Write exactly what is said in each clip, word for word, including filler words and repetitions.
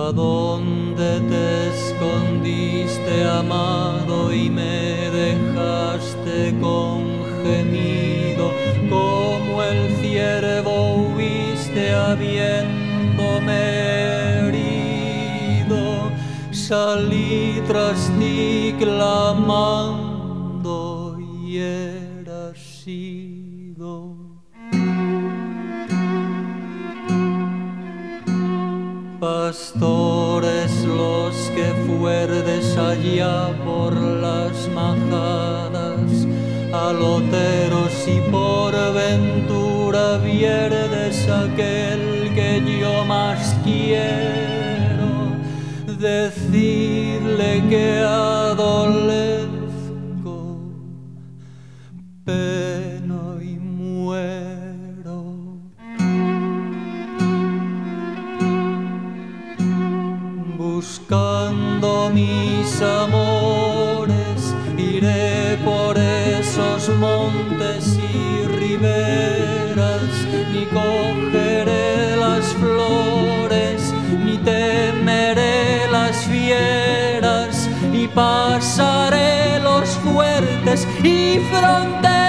¿A dónde te escondiste, amado, y me dejaste con gemido? Como el ciervo huiste habiéndome herido. Salí tras ti clamando y eras sido. Pastores los que fuerdes allá por las majadas, aloteros y por ventura vierdes aquel que yo más quiero. Decidle que adolezco, peno y muero. Buscando mis amores, iré por esos montes y riberas, ni cogeré las flores, ni temeré las fieras, y pasaré los fuertes y fronteras.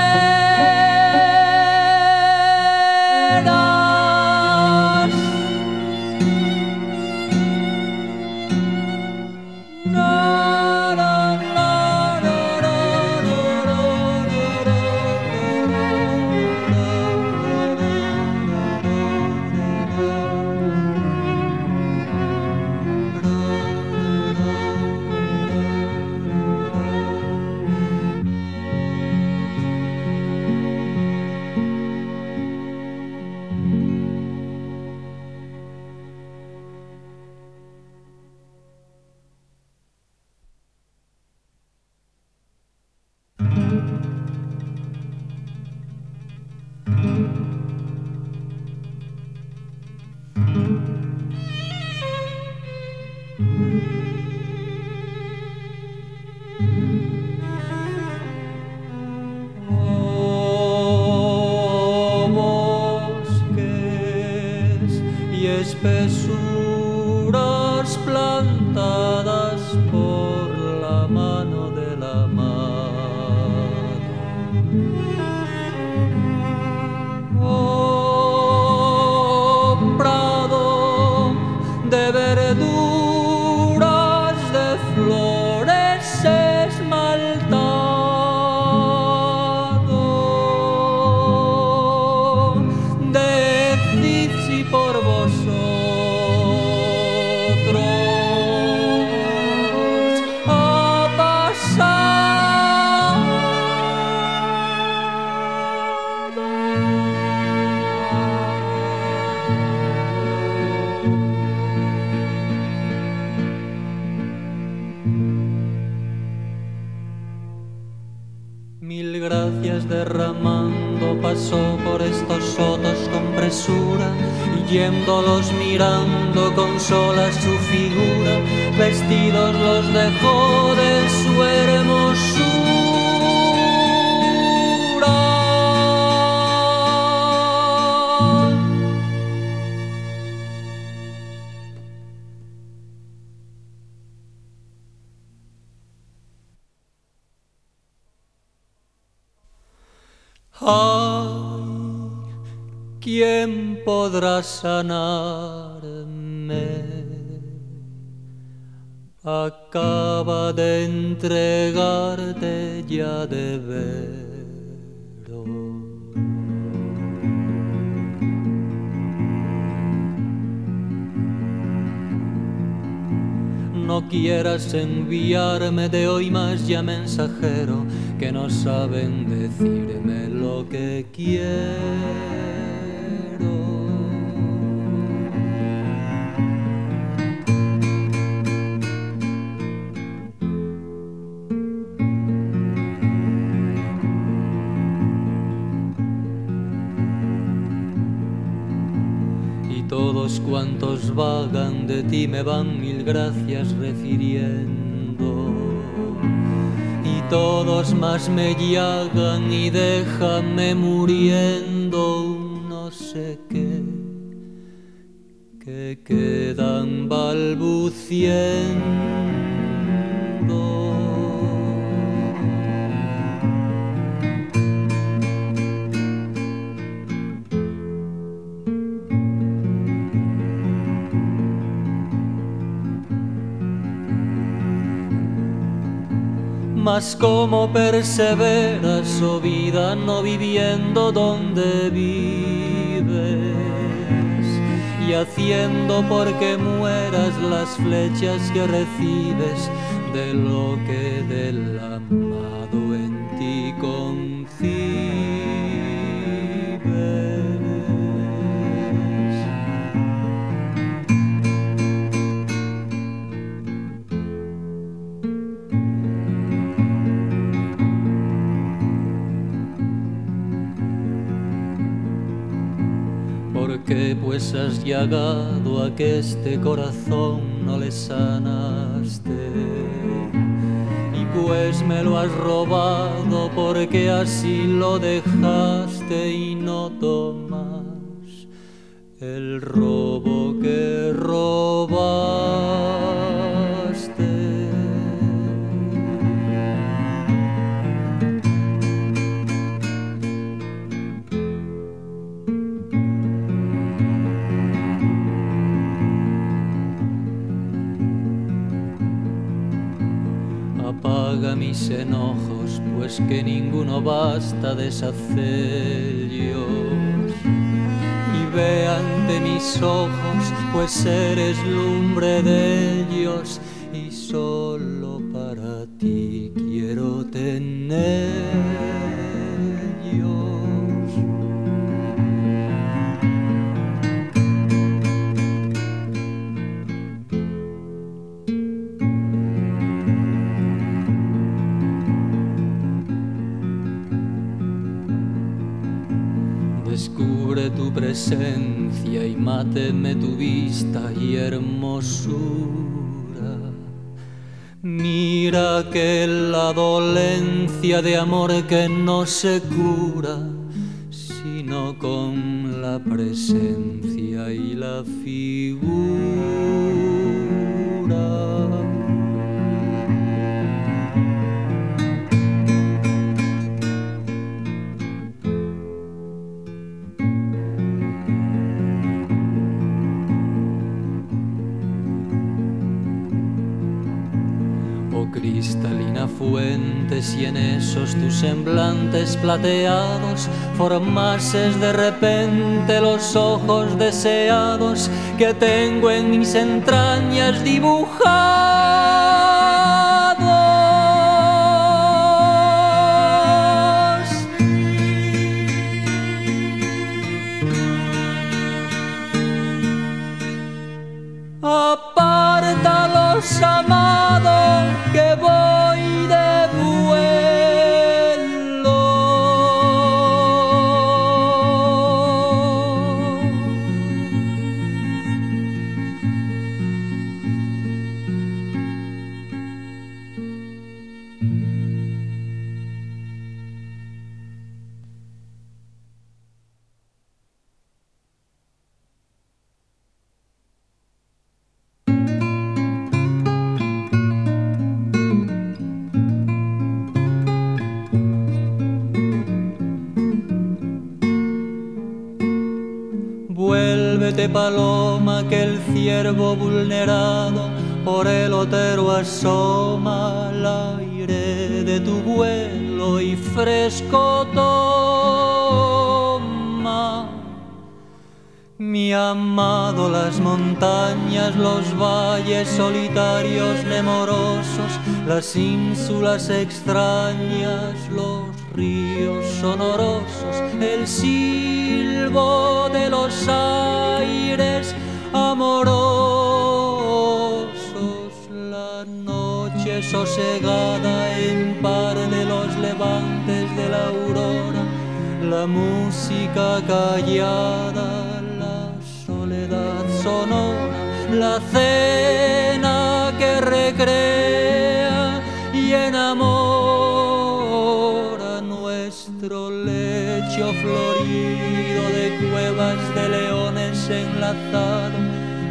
Espesuras plantadas por la mano de la mano. Oh, prado de verduras, de flores esmaltado, decid si por vosotros mil gracias derramando pasó por estos sotos con presura, y yéndolos mirando con sola su figura, vestidos los dejó de su hermosura. Ay, ¿quién podrá sanarme? Acaba de entregarte ya de veros. No quieras enviarme de hoy más ya mensajero, que no saben decirme lo que quiero. Y todos cuantos vagan de ti me van mil gracias refiriendo, y todos más me llagan y déjame muriendo un no sé qué que quedan balbuciendo. Mas cómo perseveras, oh vida, no viviendo donde vives, y haciendo porque mueras las flechas que recibes de lo que del amado en ti concibes. ¿Por qué pues has llagado a que este corazón no le sanaste? Y pues me lo has robado, porque así lo dejaste y no tomas el robo que robaste. Apaga mis enojos, pues que ninguno basta deshacellos, y ve ante mis ojos, pues eres lumbre de ellos, y solo para ti quiero tenerlos. Descubre tu presencia y máteme tu vista y hermosura. Mira que la dolencia de amor que no se cura, sino con la presencia y la figura. Cristalina fuente, si en esos tus semblantes plateados formases de repente los ojos deseados que tengo en mis entrañas dibujados. Apártalos, amado, que voy de vuelo. Vuélvete, paloma, que el ciervo vulnerado por el otero asoma al aire de tu vuelo y fresco toma. Mi amado, las montañas, los valles solitarios nemorosos, las ínsulas extrañas, los ríos sonorosos, el silbo de los aires amorosos, la noche sosegada en par de los levantes de la aurora, la música callada, la soledad sonora, la cena que recrea y enamora nuestro lecho florido de cuevas de leones enlazado,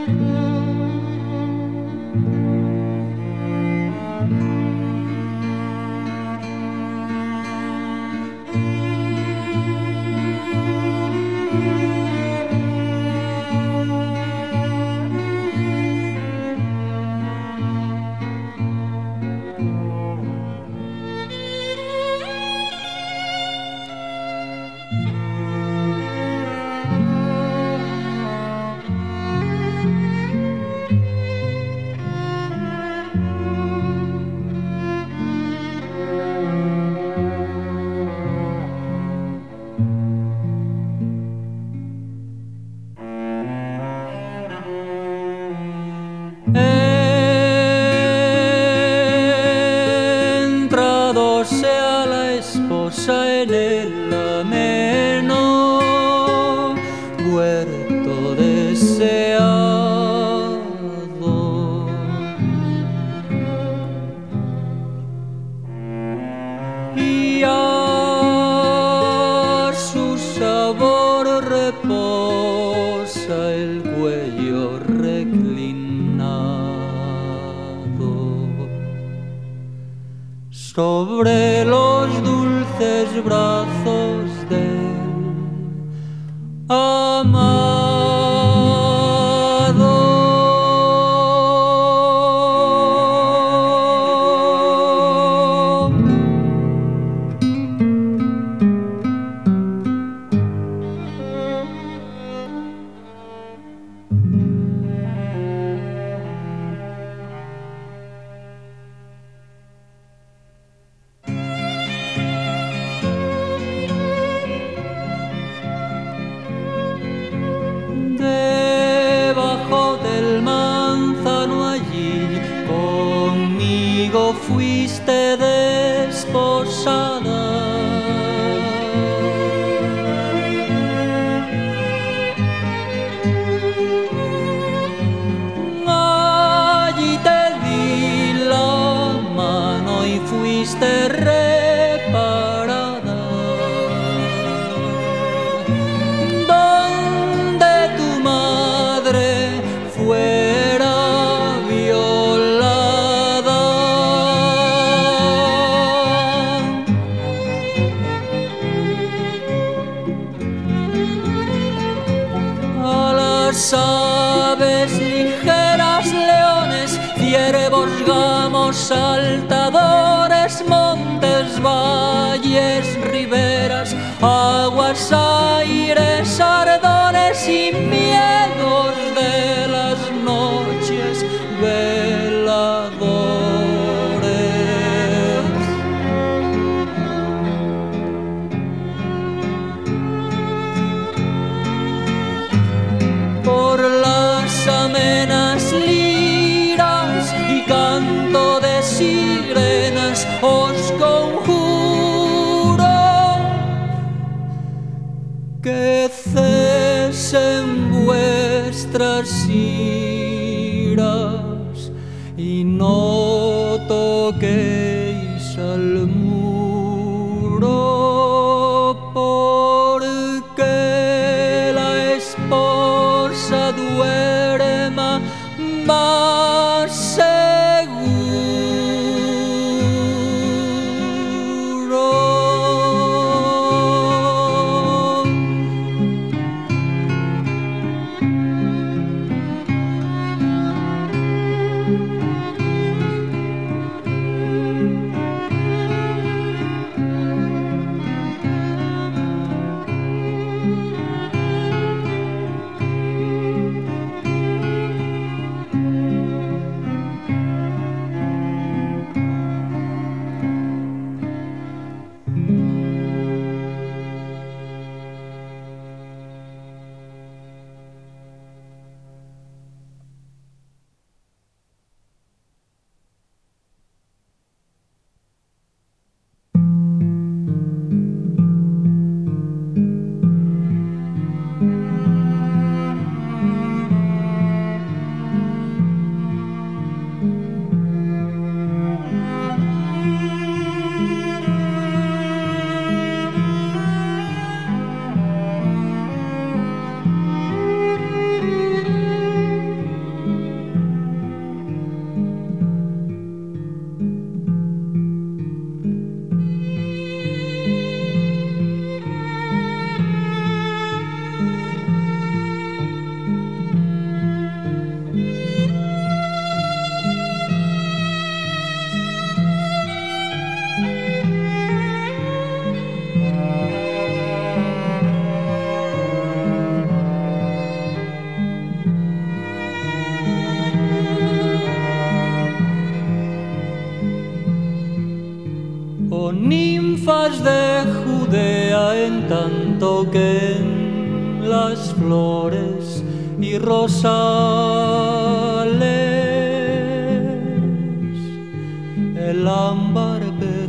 Entrado sea la esposa en el ameno huerto deseado, y a su sabor reposa el cuello reclinado sobre los dulces brazos del amado. Debajo del manzano allí conmigo fuiste desposada. Allí te di la mano y fuiste reparada. Fuera violada, a las aves ligeras, leones, ciervos, gamos, saltadores, montes, valles, riberas, aguas, aires, ardones y miedos de las noches veladores. Por las amenas liras y canto de sirenas os conjuro que cesen vuestras iras y no toquéis al muro, porque la esposa duerma más seguro. tanto que en las flores y rosales el ámbar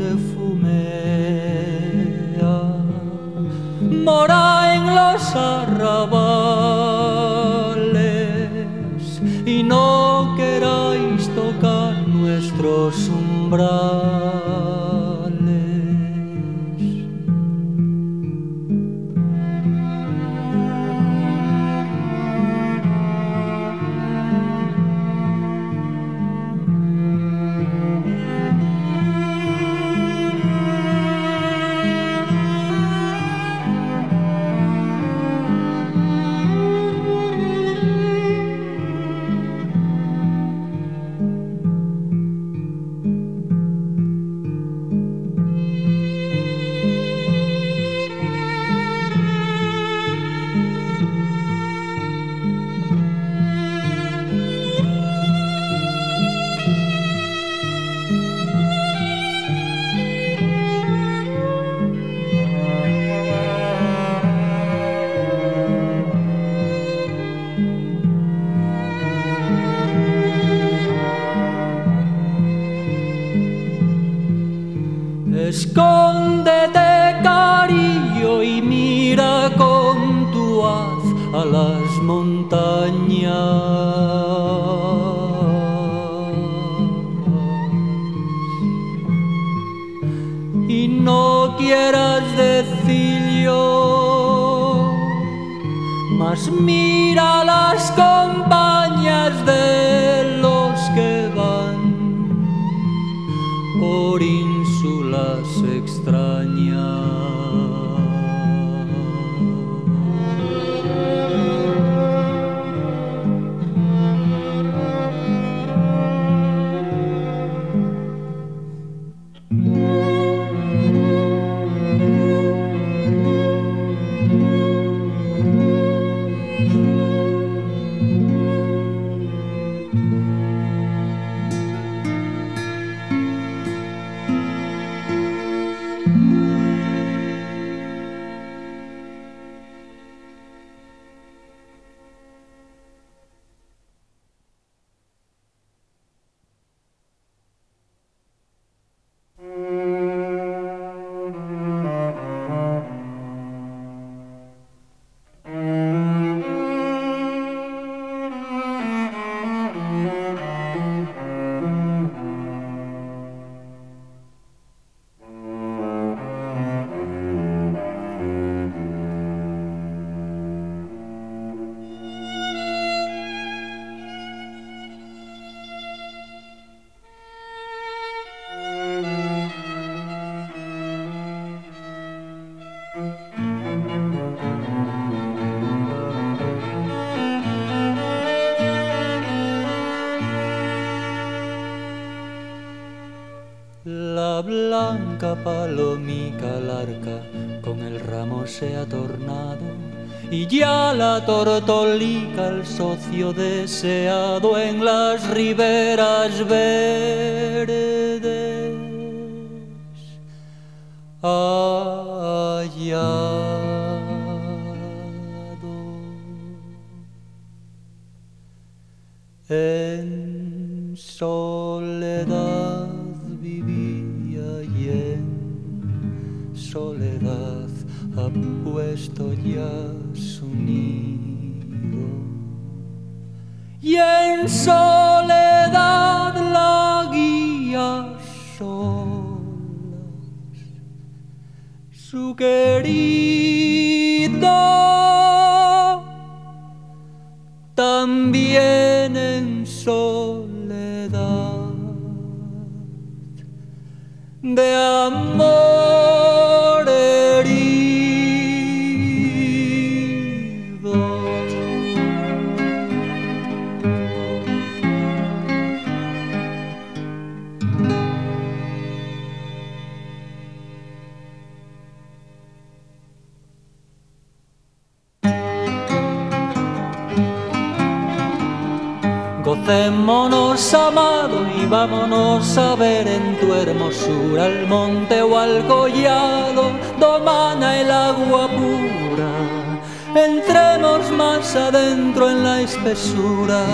perfumea, mora en los arrabales, y no queráis tocar nuestros umbrales. Escóndete, cariño, y mira con tu haz a las montañas, y no quieras decirlo, mas mira las compañías de los que van por ínsulas extrañas. La blanca palomica larga con el ramo se ha tornado, y ya la tortolica el socio deseado en las riberas verdes ha hallado. En soledad vivía y en soledad ha puesto ya su nido, y en soledad la guía solas su querido, también en soledad de amor herido. Gocémonos, amado, y vámonos a ver en tu hermosura al monte o al collado, domana el agua pura. Entremos más adentro en la espesura.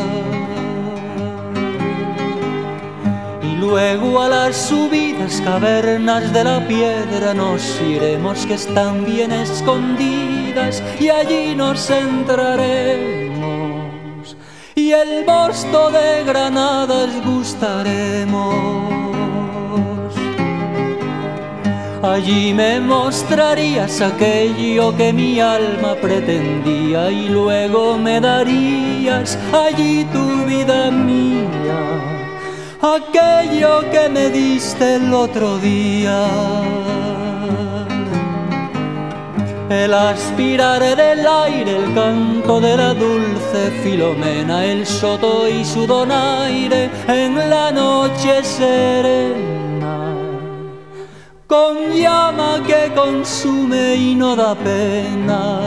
Y luego a las subidas cavernas de la piedra nos iremos, que están bien escondidas, y allí nos entraremos. Y el mosto de granadas gustaremos. Allí me mostrarías aquello que mi alma pretendía, y luego me darías allí tu vida mía, aquello que me diste el otro día. El aspirar del aire, el canto de la dulce Filomena, el soto y su donaire en la noche serena, con llama que consume y no da pena.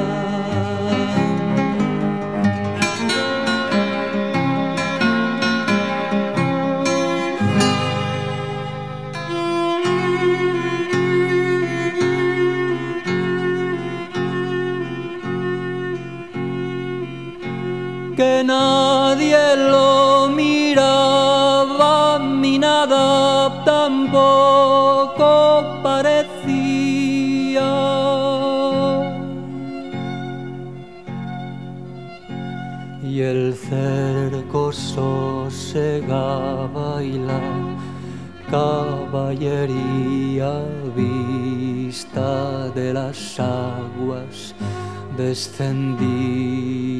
Que nadie lo miraba, mi nada tampoco parecía. Y el cerco sosegaba y la caballería, vista de las aguas, descendía.